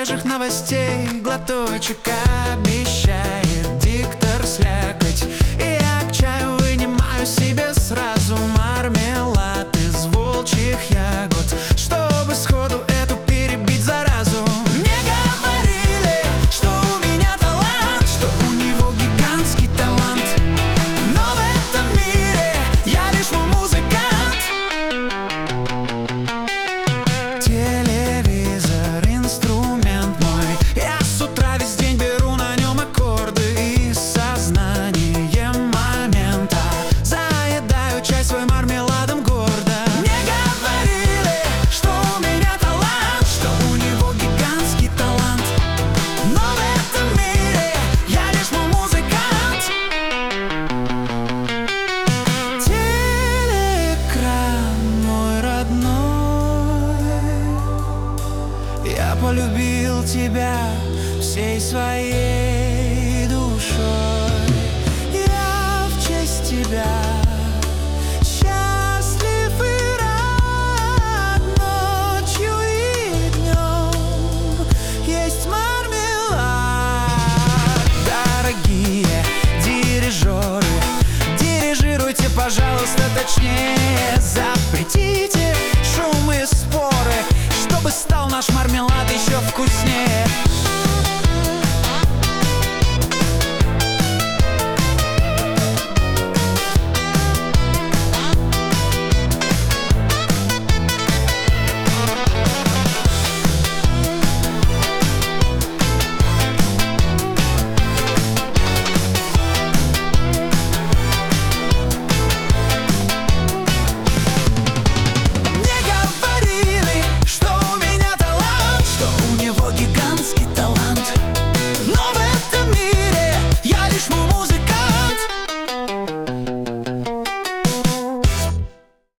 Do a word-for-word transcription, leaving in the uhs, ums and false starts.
свежих новостей глоточек обещает диктор слякоть. И я к чаю вынимаю себе сразу мармелад из волчьих ягод, чтобы сходу эту перебить заразу. Мне говорили, что у меня талант, что у него гигантский талант, но в этом мире я лишь мой музыкант. Телевизор — инструмент мой, я с утра весь день беру на нем аккорды и сознанием момента заедаю чай свой мармеладом гордо. Мне говорили, что у меня талант, что у него гигантский талант, но в этом мире я лишь мой музыкант. Телеэкран мой родной, я полюбил тебя всей своей душой. Я в честь тебя